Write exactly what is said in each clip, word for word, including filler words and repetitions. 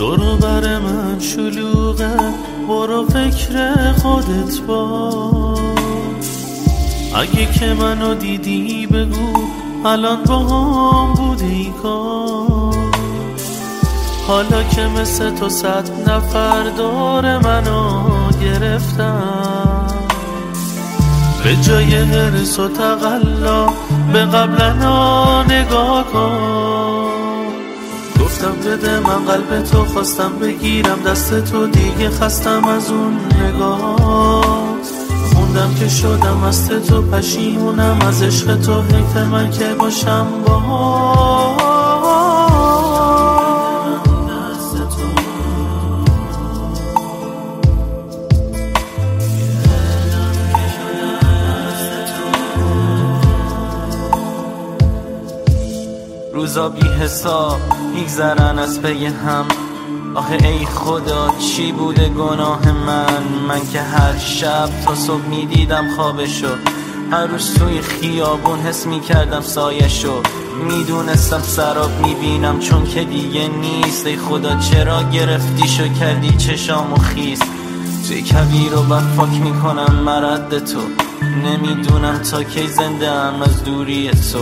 دورو بر من شلوغه، برو فکر خودت باش. اگه که منو دیدی بگو الان با هم بودی کاش. حالا که مثل تو صد نفر دور منو گرفتم، به جای حرص و تقلا به قبلنا نگاه کن. گفتم بده من قلب تو، خواستم بگیرم دست تو، دیگه خستم از اون نگاه. خوندم که شدم مست تو، پشیمونم از عشق تو، حیف من که باشم با روزا بی حساب میگذرن از پی هم. آخه ای خدا چی بوده گناه من؟ من که هر شب تا صبح میدیدم خوابشو، هر روز توی خیابون حس میکردم سایشو، میدونستم سراب میبینم چون که دیگه نیست. ای خدا چرا گرفتیشو کردی چشامو خیس؟ توی کویر و بفاک میکنم مرد تو، نمیدونم تا کی زنده ام از دوری تو.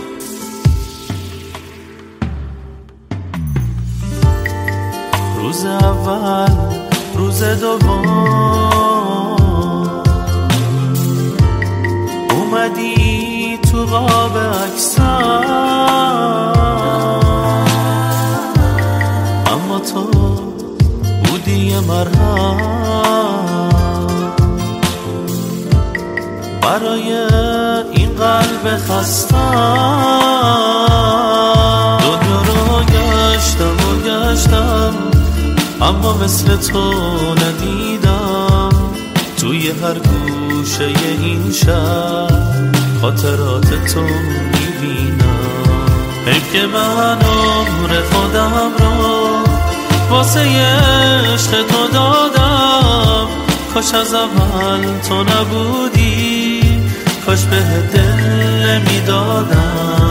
روز اول روز دوم اومدی تو قاب عکسم، اما تو بودی مرهم برای این قلب خستم. دنیا رو گشتم و گشتم اما مثل تو ندیدم. توی هر گوشه این شهر خاطرات تو میبینم. حیف که من عمر خودم رو واسه عشق تو دادم. کاش از اول تو نبودی، کاش به دل نمیدادم.